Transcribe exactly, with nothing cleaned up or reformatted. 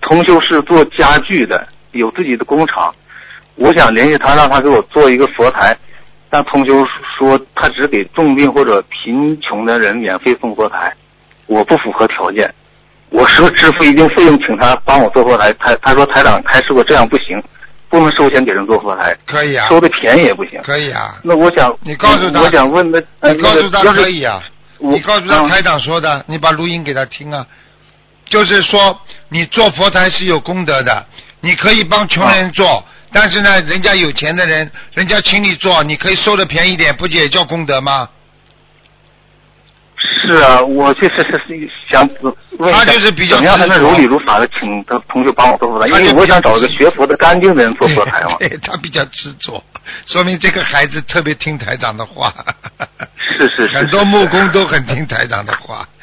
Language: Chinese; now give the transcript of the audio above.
同修是做家具的，有自己的工厂，我想联系他，让他给我做一个佛台，但同修说他只给重病或者贫穷的人免费送佛台，我不符合条件。我说支付一定费用请他帮我做佛台，他他说台长开示过这样不行，不能收钱给人做佛台。 可以啊， 收的便宜也不行。 可以啊。 那我想你告诉他， 我想问的， 你告诉他可以啊， 你告诉他台长说的，嗯、你把录音给他听啊。就是说你做佛台是有功德的，你可以帮穷人做、啊、但是呢人家有钱的人人家请你做，你可以收的便宜点，不也叫功德吗？ 是啊，我确实是想问一下， 他就是比较怎样才能如理如法的请他同学帮我做佛台，因为我想找一个学佛的干净的人做佛台嘛。 对，他比较执着，说明这个孩子特别听台长的话。 是是是， 很多木工都很听台长的话。